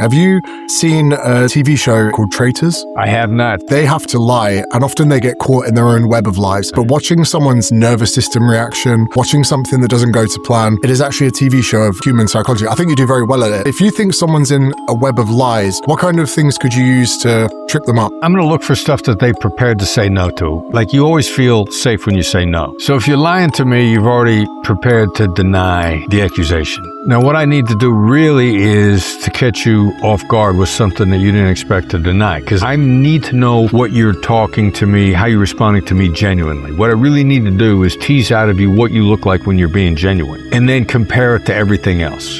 Have you seen a TV show called Traitors? I have not. They have to lie, and often they get caught in their own web of lies. But watching someone's nervous system reaction, watching something that doesn't go to plan, it is actually a TV show of human psychology. I think you do very well at it. If you think someone's in a web of lies, what kind of things could you use to trip them up? I'm going to look for stuff that they prepared to say no to. Like, you always feel safe when you say no. So if you're lying to me, you've already prepared to deny the accusation. Now, what I need to do really is to catch you off guard with something that you didn't expect to deny, because I need to know what you're talking to me, how you're responding to me genuinely. What I really need to do is tease out of you what you look like when you're being genuine, and then compare it to everything else.